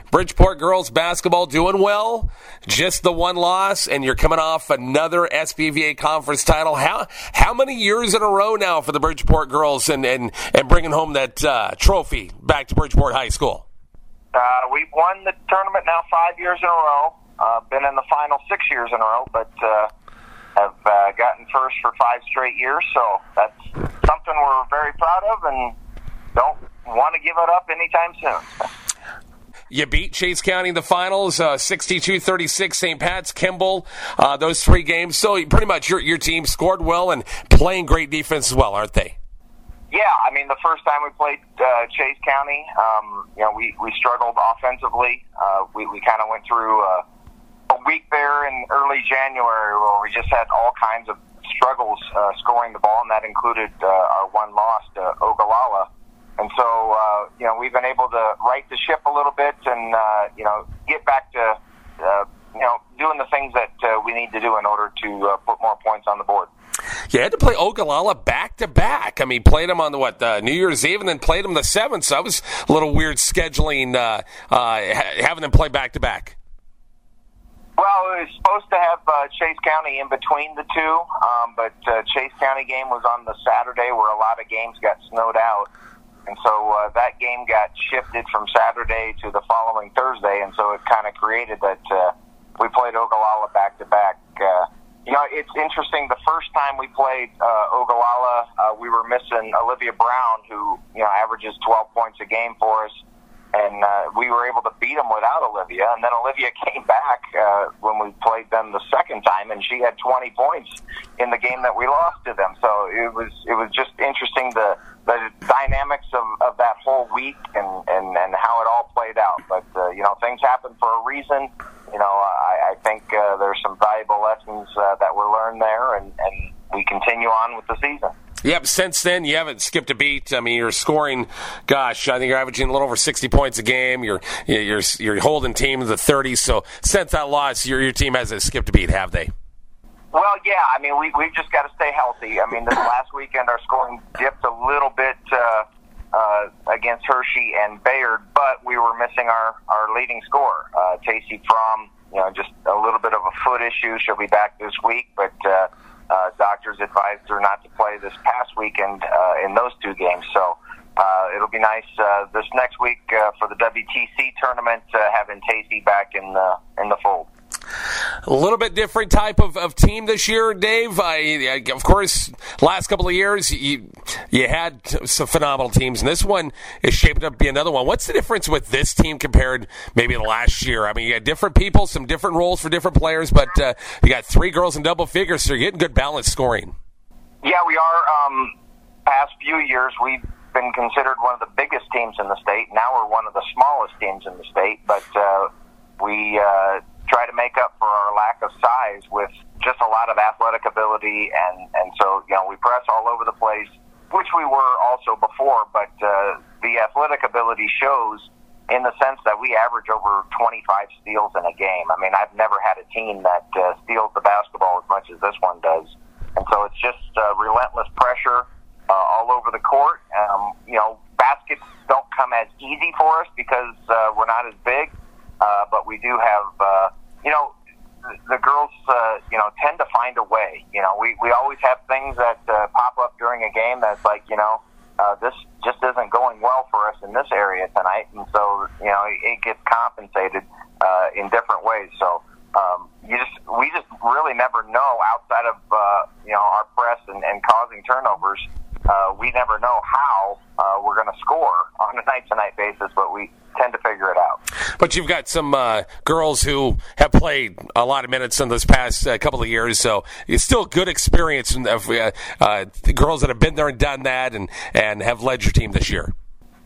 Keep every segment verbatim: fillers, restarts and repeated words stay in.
Bridgeport girls basketball doing well. Just the one loss, and you're coming off another S B V A conference title. How how many years in a row now for the Bridgeport girls and, and, and bringing home that uh, trophy back to Bridgeport High School? Uh, we've won the tournament now five years in a row. Uh, been in the final six years in a row, but uh, have uh, gotten first for five straight years. So that's something we're very proud of and don't want to give it up anytime soon. You beat Chase County in the finals, uh, sixty-two thirty-six, Saint Pat's, Kimball, uh, those three games. So pretty much your, your team scored well and playing great defense as well, aren't they? Yeah, I mean, the first time we played uh, Chase County, um, you know, we, we struggled offensively. Uh, we we kind of went through uh, a week there in early January where we just had all kinds of struggles uh, scoring the ball, and that included uh, our one loss to Ogallala. And so, uh, you know, we've been able to right the ship a little bit and, uh, you know, get back to, uh, you know, doing the things that uh, we need to do in order to uh, put more points on the board. You had to play Ogallala back-to-back. I mean, played them on the, what, uh, New Year's Eve and then played them the seventh. So that was a little weird scheduling, uh, uh, having them play back-to-back. Well, we were supposed to have uh, Chase County in between the two, um, but uh, Chase County game was on the Saturday where a lot of games got snowed out. And so uh, that game got shifted from Saturday to the following Thursday, and so it kind of created that uh, we played Ogallala back-to-back. Uh, you know, it's interesting. The first time we played uh, Ogallala, uh, we were missing Olivia Brown, who, you know, averages twelve points a game for us, and uh, we were able to beat them without Olivia. And then Olivia came back uh, when we played them the second time, and she had twenty points in the game that we lost to them. So it was it was just interesting the the dynamics of, of that whole week and, and, and how it all played out. But, uh, you know, things happen for a reason. You know, I, I think uh, there's some valuable lessons uh, that were learned there, and, and we continue on with the season. Yep, since then, you haven't skipped a beat. I mean, you're scoring, gosh, I think you're averaging a little over sixty points a game. You're you're you're holding team to the thirties. So since that loss, your your team hasn't skipped a beat, have they? Well, yeah. I mean, we, we've just got to stay healthy. I mean, this last weekend, our scoring dipped a little bit uh, uh, against Hershey and Bayard, but we were missing our, our leading scorer, uh, Tacey Fromm. You know, just a little bit of a foot issue. She'll be back this week, but uh, uh, doctors advised her not to play this past weekend uh, in those two games. So uh, it'll be nice uh, this next week uh, for the W T C tournament, uh, having Tacey back in the in the fold. A little bit different type of, of team this year, Dave. I, I, of course, last couple of years, you you had some phenomenal teams, and this one is shaping up to be another one. What's the difference with this team compared maybe to last year? I mean, you got different people, some different roles for different players, but uh, you got three girls in double figures, so you're getting good balanced scoring. Yeah, we are. Um, past few years, we've been considered one of the biggest teams in the state. Now we're one of the smallest teams in the state, but uh, we... Uh, try to make up for our lack of size with just a lot of athletic ability, and, and so, you know, we press all over the place, which we were also before, but uh, the athletic ability shows in the sense that we average over twenty-five steals in a game. I mean, I've never had a team that uh, steals the basketball as much as this one does, and so it's just uh, relentless pressure uh, all over the court. Um, you know, baskets don't come as easy for us because uh, we're not as big, uh, but we do have... Uh, You know, the girls, uh, you know, tend to find a way. You know, we, we always have things that uh, pop up during a game that's like, you know, uh, this just isn't going well for us in this area tonight. And so, you know, it, it gets compensated uh, in different ways. So um, you just we just really never know outside of, uh, you know, our press and, and causing turnovers. Uh, we never know how uh, we're going to score on a night-to-night basis, but we tend to figure it out. But you've got some uh, girls who have played a lot of minutes in this past uh, couple of years, so it's still good experience of uh, uh, girls that have been there and done that and, and have led your team this year.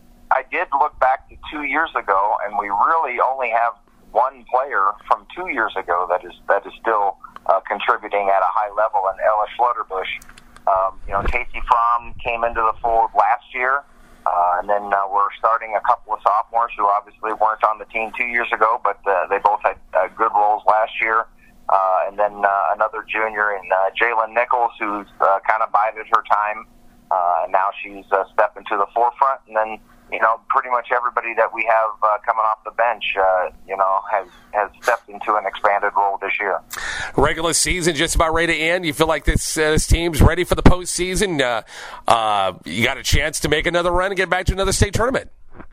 I did look back to two years ago, and we really only have one player from two years ago that is that is still uh, contributing at a high level, and Ella Schlutterbush. Um, you know, Tacey Fromm came into the fold last year, uh, and then uh, we're starting a couple of sophomores who obviously weren't on the team two years ago, but uh, they both had uh, good roles last year. Uh, and then uh, another junior in uh, Jalen Nichols, who's uh, kind of bided her time. Uh, now she's uh, stepping to the forefront. And then, you know, pretty much everybody that we have uh, coming off the bench, uh, you know, has, has stepped into an expanded role this year. Regular season just about ready to end. You feel like this uh, this team's ready for the postseason? Uh, uh, you got a chance to make another run and get back to another state tournament.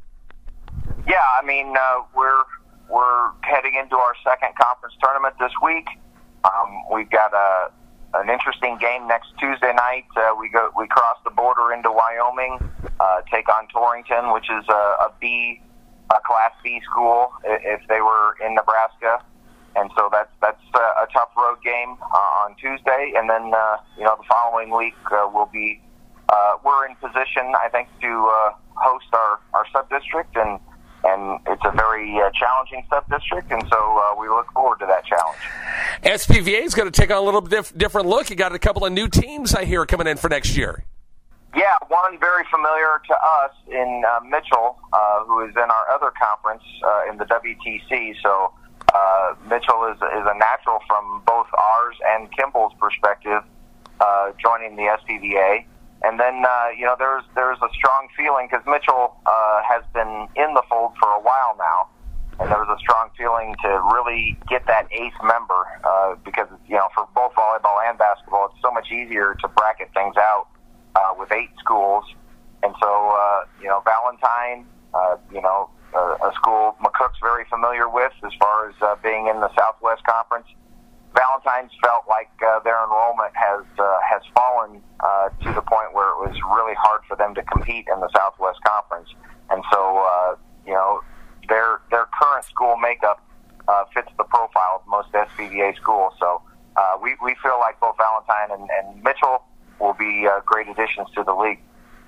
Yeah, I mean, uh, we're we're heading into our second conference tournament this week. Um, we've got a an interesting game next Tuesday night. Uh, we go we cross the border into Wyoming, uh, take on Torrington, which is a, a B, a Class B school if they were in Nebraska, and so that's that's a, a tough road game uh, on Tuesday. And then uh, you know the following week uh, we'll be uh, we're in position, I think, to uh, host our our sub district, and and it's a very uh, challenging sub district, and so uh, we look forward to that challenge. S P V A is going to take on a little diff- different look. You got a couple of new teams, I hear, coming in for next year. Yeah, one very familiar to us in uh, Mitchell, uh, who is in our other conference uh, in the W T C. So uh, Mitchell is is a natural from both ours and Kimball's perspective, uh, joining the S P V A. And then uh, you know there's there's a strong feeling because Mitchell uh, has been in the fold for a while now. And there was a strong feeling to really get that eighth member uh, because, you know, for both volleyball and basketball, it's so much easier to bracket things out uh, with eight schools. And so, uh, you know, Valentine, uh, you know, uh, a school McCook's very familiar with as far as uh, being in the Southwest Conference. Valentine's felt like uh, their enrollment has uh, has fallen uh, to the point where it was really hard for them to compete in the Southwest Conference. And so, uh, you know, Their their current school makeup uh, fits the profile of most S P V A schools. So uh, we, we feel like both Valentine and, and Mitchell will be uh, great additions to the league.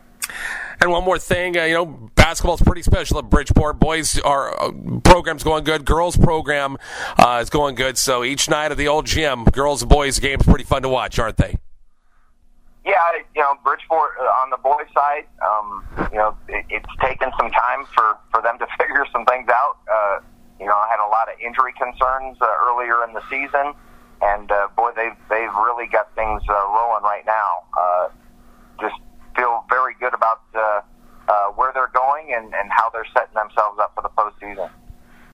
And one more thing, uh, you know, basketball is pretty special at Bridgeport. Boys are uh, program's going good. Girls program uh, is going good. So each night at the old gym, girls and boys games pretty fun to watch, aren't they? Yeah, you know, Bridgeport uh, on the boys' side, um, you know, it, it's taken some time for, for them to figure some things out. Uh, you know, I had a lot of injury concerns uh, earlier in the season, and uh, boy, they've they've really got things uh, rolling right now. Uh, just feel very good about uh, uh, where they're going and, and how they're setting themselves up for the postseason.